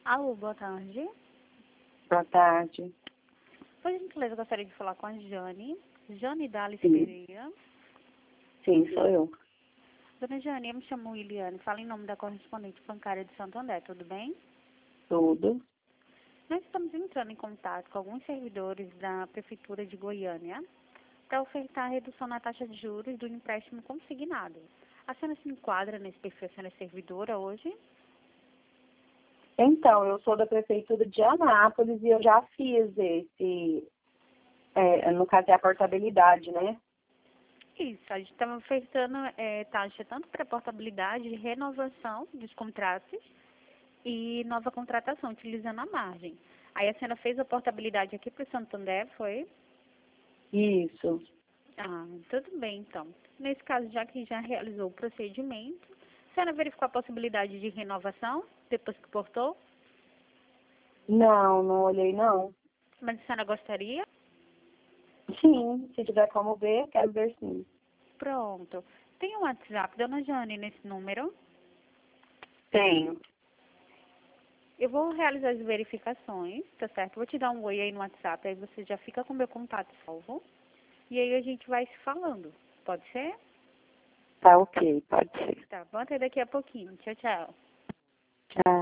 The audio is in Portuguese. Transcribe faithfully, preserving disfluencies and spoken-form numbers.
Alô, boa tarde. Boa tarde. Por gentileza, eu gostaria de falar com a Jane. Jane Dales Sim. Pereira. Sim, sou eu. Dona Jane, eu me chamo Iliane, falo em nome da correspondente bancária de Santo André, tudo bem? Tudo. Nós estamos entrando em contato com alguns servidores da Prefeitura de Goiânia para ofertar a redução na taxa de juros do empréstimo consignado. A senhora se enquadra nesse perfil, a senhora é servidora hoje? Então, eu sou da Prefeitura de Anápolis e eu já fiz esse, é, no caso é a portabilidade, né? Isso, a gente estava ofertando é, taxa tanto para portabilidade, renovação dos contratos e nova contratação, utilizando a margem. Aí a senhora fez a portabilidade aqui para o Santander, foi? Isso. Ah, tudo bem então. Nesse caso, já que já realizou o procedimento, a senhora verificou a possibilidade de renovação depois que portou? Não, não olhei não. Mas a senhora gostaria? Sim, se tiver como ver, quero ver sim. Pronto. Tem um WhatsApp, dona Jane, nesse número. Tenho. Eu vou realizar as verificações, tá certo? Vou te dar um oi aí no WhatsApp, aí você já fica com meu contato salvo. E aí a gente vai se falando. Pode ser? Tá ok, pode ser. Tá bom, até daqui a pouquinho. Tchau, tchau. Tchau.